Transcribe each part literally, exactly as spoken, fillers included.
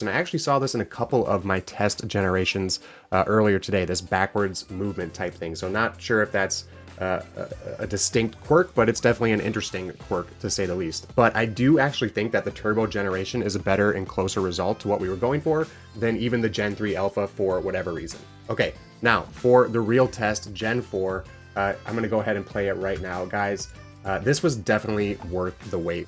And I actually saw this in a couple of my test generations uh, earlier today, this backwards movement type thing. So not sure if that's uh, a, a distinct quirk, but it's definitely an interesting quirk to say the least. But I do actually think that the turbo generation is a better and closer result to what we were going for than even the Gen three Alpha for whatever reason. Okay, now for the real test, Gen four, uh, I'm gonna go ahead and play it right now. Guys, uh, this was definitely worth the wait.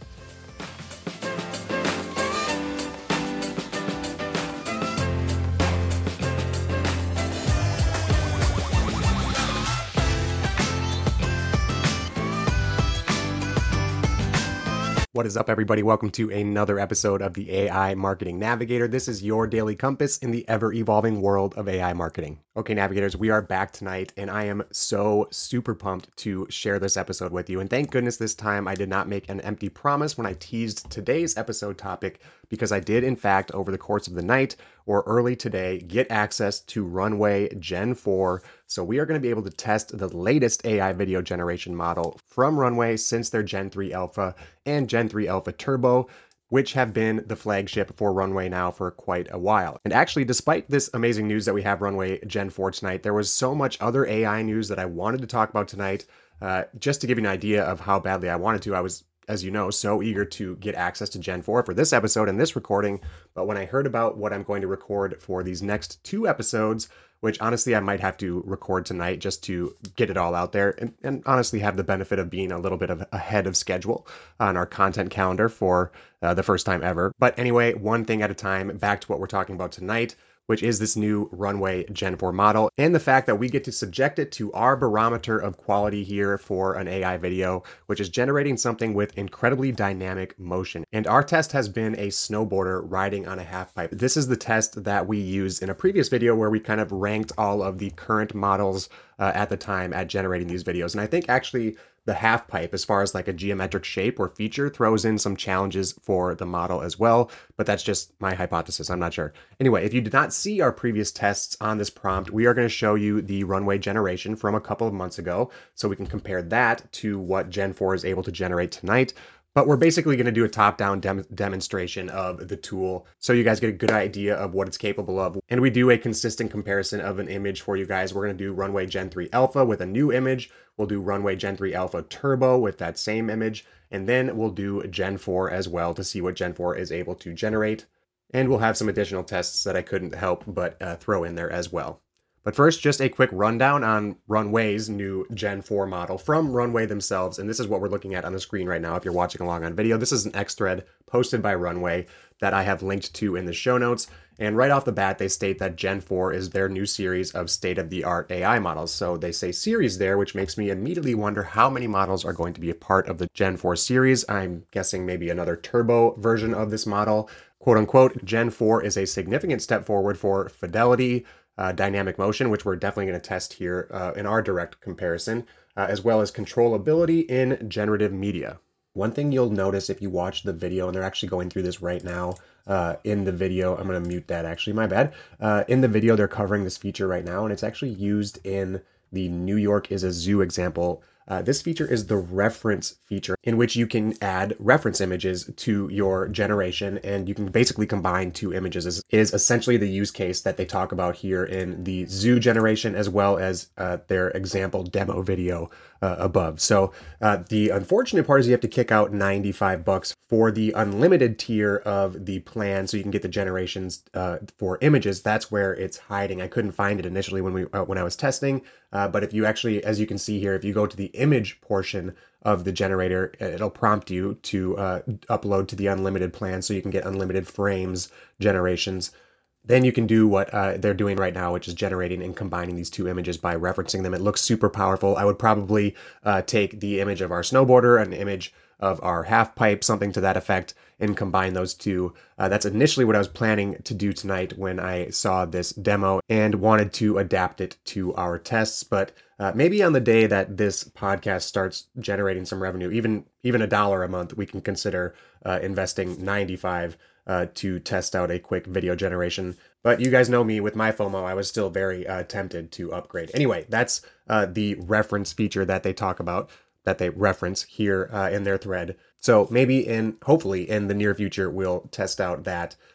What is up, everybody? Welcome to another episode of the A I Marketing Navigator. This is your daily compass in the ever-evolving world of A I marketing. Okay, Navigators, we are back tonight, and I am so super pumped to share this episode with you. And thank goodness this time I did not make an empty promise when I teased today's episode topic, because I did, in fact, over the course of the night or early today, get access to Runway Gen four. So we are going to be able to test the latest A I video generation model from Runway since their Gen three Alpha and Gen three Alpha Turbo, which have been the flagship for Runway now for quite a while. And actually, despite this amazing news that we have Runway Gen four tonight, there was so much other A I news that I wanted to talk about tonight. Uh, just to give you an idea of how badly I wanted to, I was, as you know, so eager to get access to Gen four for this episode and this recording. But when I heard about what I'm going to record for these next two episodes, which honestly I might have to record tonight just to get it all out there and, and honestly have the benefit of being a little bit of ahead of schedule on our content calendar for uh, the first time ever. But anyway, one thing at a time, back to what we're talking about tonight, which is this new Runway Gen four model, and the fact that we get to subject it to our barometer of quality here for an A I video, which is generating something with incredibly dynamic motion. And our test has been a snowboarder riding on a half pipe. This is the test that we used in a previous video where we kind of ranked all of the current models uh, at the time at generating these videos. And I think actually the half pipe, as far as like a geometric shape or feature, throws in some challenges for the model as well, but that's just my hypothesis, I'm not sure. Anyway, if you did not see our previous tests on this prompt, we are going to show you the Runway generation from a couple of months ago, so we can compare that to what Gen four is able to generate tonight. But we're basically going to do a top-down dem- demonstration of the tool so you guys get a good idea of what it's capable of. And we do a consistent comparison of an image for you guys. We're going to do Runway Gen three Alpha with a new image. We'll do Runway Gen three Alpha Turbo with that same image. And then we'll do Gen four as well to see what Gen four is able to generate. And we'll have some additional tests that I couldn't help but uh, throw in there as well. But first, just a quick rundown on Runway's new Gen four model from Runway themselves. And this is what we're looking at on the screen right now if you're watching along on video. This is an X thread posted by Runway that I have linked to in the show notes. And right off the bat, they state that Gen four is their new series of state-of-the-art A I models. So they say series there, which makes me immediately wonder how many models are going to be a part of the Gen four series. I'm guessing maybe another turbo version of this model. Quote unquote, Gen four is a significant step forward for fidelity, Uh, dynamic motion, which we're definitely going to test here uh, in our direct comparison, uh, as well as controllability in generative media. One thing you'll notice if you watch the video, and they're actually going through this right now uh, in the video, I'm going to mute that actually, my bad. Uh, in the video, they're covering this feature right now, and it's actually used in the New York is a Zoo example. Uh, this feature is the reference feature, in which you can add reference images to your generation, and you can basically combine two images is, is essentially the use case that they talk about here in the Zoo generation, as well as uh, their example demo video uh, above. So uh, the unfortunate part is you have to kick out ninety-five bucks for the unlimited tier of the plan, so you can get the generations uh, for images. That's where it's hiding. I couldn't find it initially when we uh, when I was testing, uh, but if you actually, as you can see here, if you go to the image portion of the generator, it'll prompt you to uh, upload to the unlimited plan so you can get unlimited frames generations. Then you can do what uh, they're doing right now, which is generating and combining these two images by referencing them. It looks super powerful. I would probably uh, take the image of our snowboarder, an image of our half pipe, something to that effect, and combine those two. Uh, that's initially what I was planning to do tonight when I saw this demo and wanted to adapt it to our tests. But uh, maybe on the day that this podcast starts generating some revenue, even even a dollar a month, we can consider uh, investing ninety-five uh, to test out a quick video generation. But you guys know me, with my FOMO, I was still very uh, tempted to upgrade. Anyway, that's uh, the reference feature that they talk about, that they reference here uh, in their thread. So maybe in, hopefully in the near future, we'll test out that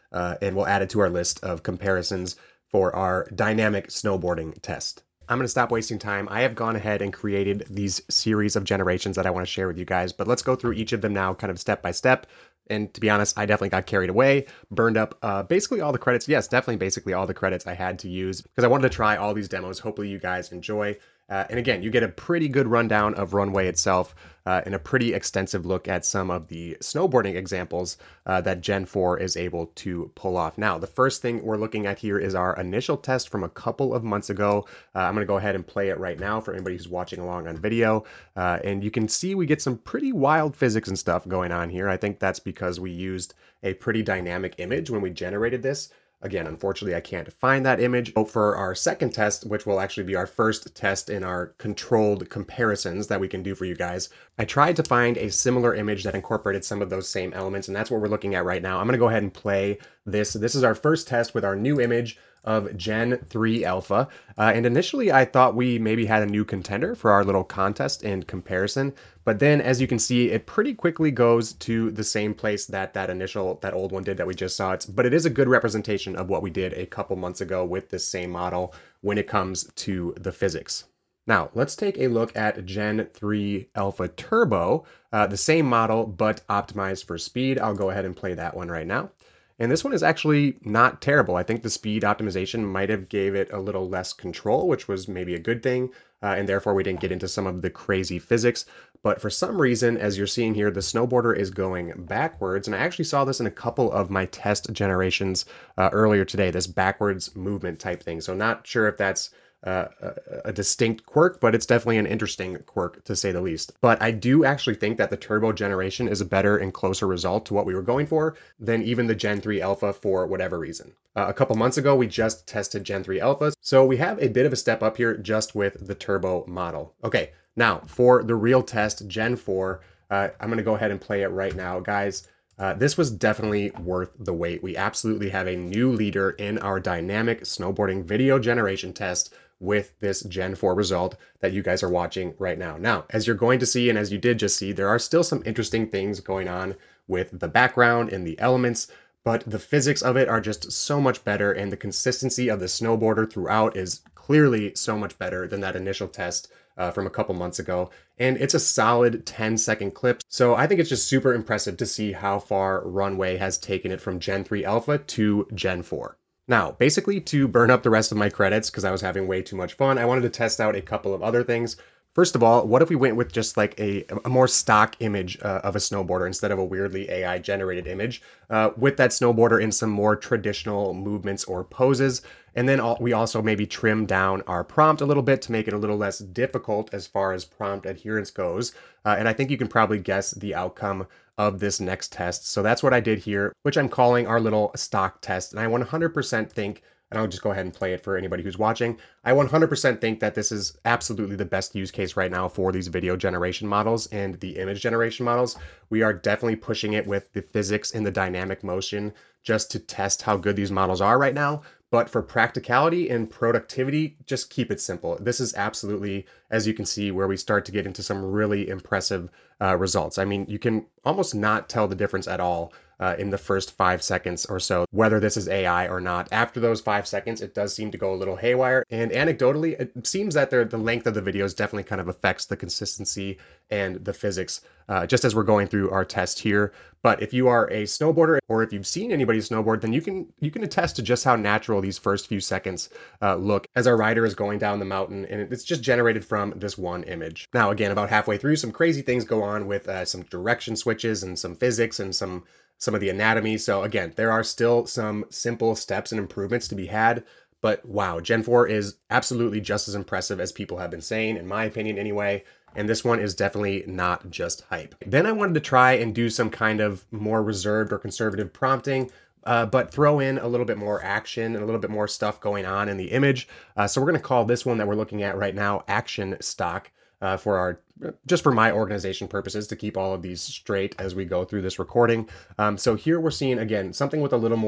uh, and we'll add it to our list of comparisons for our dynamic snowboarding test. I'm going to stop wasting time. I have gone ahead and created these series of generations that I want to share with you guys, but let's go through each of them now kind of step by step. And to be honest, I definitely got carried away, burned up uh, basically all the credits. Yes, definitely basically all the credits I had to use because I wanted to try all these demos. Hopefully you guys enjoy. Uh, and again, you get a pretty good rundown of Runway itself uh, and a pretty extensive look at some of the snowboarding examples uh, that Gen four is able to pull off. Now, the first thing we're looking at here is our initial test from a couple of months ago. Uh, I'm going to go ahead and play it right now for anybody who's watching along on video. Uh, and you can see we get some pretty wild physics and stuff going on here. I think that's because we used a pretty dynamic image when we generated this. Again, unfortunately, I can't find that image. For our second test, which will actually be our first test in our controlled comparisons that we can do for you guys, I tried to find a similar image that incorporated some of those same elements, and that's what we're looking at right now. I'm going to go ahead and play this. This is our first test with our new image of Gen three Alpha. Uh, and initially, I thought we maybe had a new contender for our little contest and comparison. But then, as you can see, it pretty quickly goes to the same place that that initial, that old one did that we just saw. It's, but it is a good representation of what we did a couple months ago with this same model when it comes to the physics. Now, let's take a look at Gen three Alpha Turbo, uh, the same model, but optimized for speed. I'll go ahead and play that one right now. And this one is actually not terrible. I think the speed optimization might have gave it a little less control, which was maybe a good thing. Uh, and therefore we didn't get into some of the crazy physics. But for some reason, as you're seeing here, the snowboarder is going backwards. And I actually saw this in a couple of my test generations uh, earlier today, this backwards movement type thing. So not sure if that's Uh, a, a distinct quirk, but it's definitely an interesting quirk to say the least. But I do actually think that the turbo generation is a better and closer result to what we were going for than even the Gen three Alpha for whatever reason. Uh, a couple months ago, we just tested Gen three Alphas, so we have a bit of a step up here just with the turbo model. Okay, now for the real test, Gen four, uh, I'm going to go ahead and play it right now, guys. Uh, this was definitely worth the wait. We absolutely have a new leader in our dynamic snowboarding video generation test with this Gen four result that you guys are watching right now. Now, as you're going to see, and as you did just see, there are still some interesting things going on with the background and the elements, but the physics of it are just so much better, and the consistency of the snowboarder throughout is clearly so much better than that initial test uh, from a couple months ago. And it's a solid ten second clip. So I think it's just super impressive to see how far Runway has taken it from Gen three Alpha to Gen four. Now, basically to burn up the rest of my credits, because I was having way too much fun, I wanted to test out a couple of other things. First of all, what if we went with just like a, a more stock image uh, of a snowboarder instead of a weirdly A I generated image uh, with that snowboarder in some more traditional movements or poses. And then all, we also maybe trim down our prompt a little bit to make it a little less difficult as far as prompt adherence goes. Uh, and I think you can probably guess the outcome of this next test. So that's what I did here, which I'm calling our little stock test. And I one hundred percent think, and I'll just go ahead and play it for anybody who's watching, I one hundred percent think that this is absolutely the best use case right now for these video generation models and the image generation models. We are definitely pushing it with the physics and the dynamic motion just to test how good these models are right now. But for practicality and productivity, just keep it simple. This is absolutely, as you can see, where we start to get into some really impressive uh, results. I mean, you can almost not tell the difference at all uh, in the first five seconds or so, whether this is A I or not. After those five seconds, it does seem to go a little haywire. And anecdotally, it seems that the length of the videos definitely kind of affects the consistency and the physics, uh, just as we're going through our test here. But if you are a snowboarder, or if you've seen anybody snowboard, then you can you can attest to just how natural these first few seconds uh, look as our rider is going down the mountain, and it's just generated from this one image. Now, again, about halfway through, some crazy things go on with uh, some direction switches and some physics and some some of the anatomy. So again, there are still some simple steps and improvements to be had. But wow, Gen four is absolutely just as impressive as people have been saying, in my opinion anyway. And this one is definitely not just hype. Then I wanted to try and do some kind of more reserved or conservative prompting, uh, but throw in a little bit more action and a little bit more stuff going on in the image. Uh, so we're going to call this one that we're looking at right now Action Stock. Uh, for our, just for my organization purposes, to keep all of these straight as we go through this recording. Um, so here we're seeing, again, something with a little more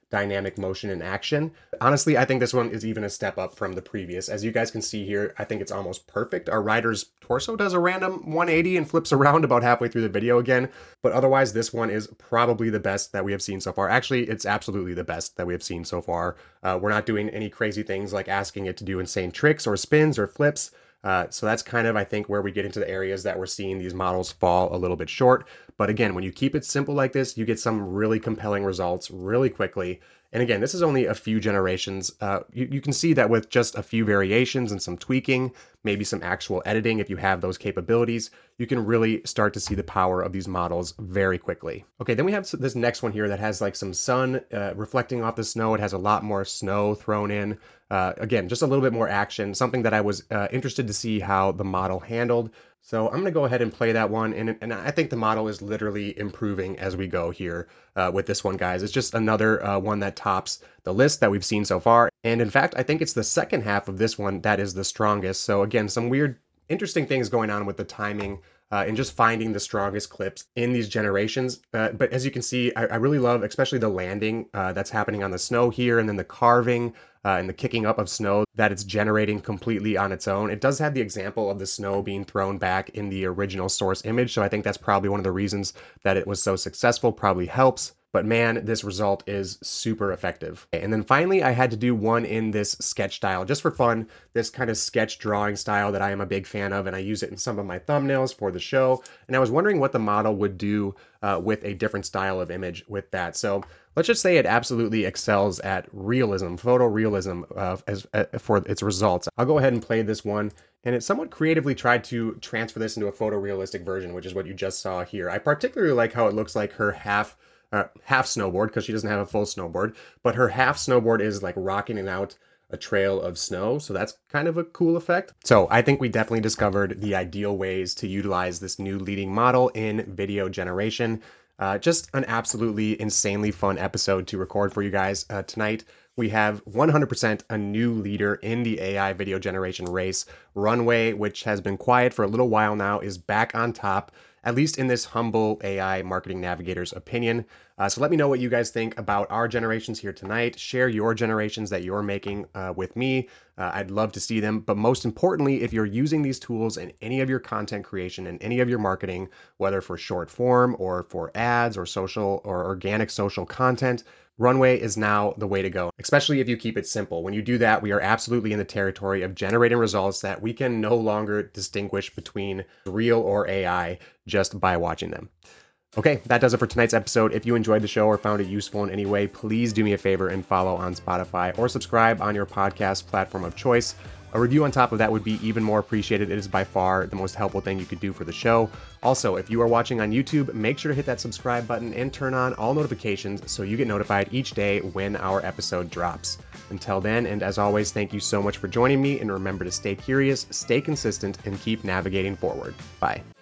dynamic motion and action. Honestly, I think this one is even a step up from the previous. As you guys can see here, I think it's almost perfect. Our rider's torso does a random one eighty and flips around about halfway through the video again, but otherwise this one is probably the best that we have seen so far. Actually, it's absolutely the best that we have seen so far. Uh, we're not doing any crazy things like asking it to do insane tricks or spins or flips. Uh, so that's kind of, I think, where we get into the areas that we're seeing these models fall a little bit short. But again, when you keep it simple like this, you get some really compelling results really quickly. And again, this is only a few generations. Uh, you, you can see that with just a few variations and some tweaking, maybe some actual editing, if you have those capabilities, you can really start to see the power of these models very quickly. Okay, then we have this next one here that has like some sun uh, reflecting off the snow. It has a lot more snow thrown in. Uh, again, just a little bit more action, something that I was uh, interested to see how the model handled. So I'm going to go ahead and play that one. And, and I think the model is literally improving as we go here uh, with this one, guys. It's just another uh, one that tops the list that we've seen so far. And in fact, I think it's the second half of this one that is the strongest. So again, some weird, interesting things going on with the timing uh, and just finding the strongest clips in these generations. Uh, but as you can see, I, I really love, especially the landing uh, that's happening on the snow here, and then the carving uh, and the kicking up of snow that it's generating completely on its own. It does have the example of the snow being thrown back in the original source image. So I think that's probably one of the reasons that it was so successful, probably helps. But man, this result is super effective. And then finally, I had to do one in this sketch style just for fun, this kind of sketch drawing style that I am a big fan of, and I use it in some of my thumbnails for the show. And I was wondering what the model would do uh, with a different style of image with that. So let's just say it absolutely excels at realism, photorealism uh, as, uh, for its results. I'll go ahead and play this one. And it somewhat creatively tried to transfer this into a photorealistic version, which is what you just saw here. I particularly like how it looks like her half Uh, half snowboard, because she doesn't have a full snowboard, but her half snowboard is like rocking it out a trail of snow. So that's kind of a cool effect. So I think we definitely discovered the ideal ways to utilize this new leading model in video generation. Uh, just an absolutely insanely fun episode to record for you guys uh, tonight. We have one hundred percent a new leader in the A I video generation race. Runway, which has been quiet for a little while now, is back on top, at least in this humble A I marketing navigator's opinion. Uh, so let me know what you guys think about our generations here tonight. Share your generations that you're making uh, with me. Uh, I'd love to see them. But most importantly, if you're using these tools in any of your content creation and any of your marketing, whether for short form or for ads or social or organic social content, Runway is now the way to go, especially if you keep it simple. When you do that, we are absolutely in the territory of generating results that we can no longer distinguish between real or A I just by watching them. Okay, that does it for tonight's episode. If you enjoyed the show or found it useful in any way, please do me a favor and follow on Spotify or subscribe on your podcast platform of choice. A review on top of that would be even more appreciated. It is by far the most helpful thing you could do for the show. Also, if you are watching on YouTube, make sure to hit that subscribe button and turn on all notifications so you get notified each day when our episode drops. Until then, and as always, thank you so much for joining me, and remember to stay curious, stay consistent, and keep navigating forward. Bye.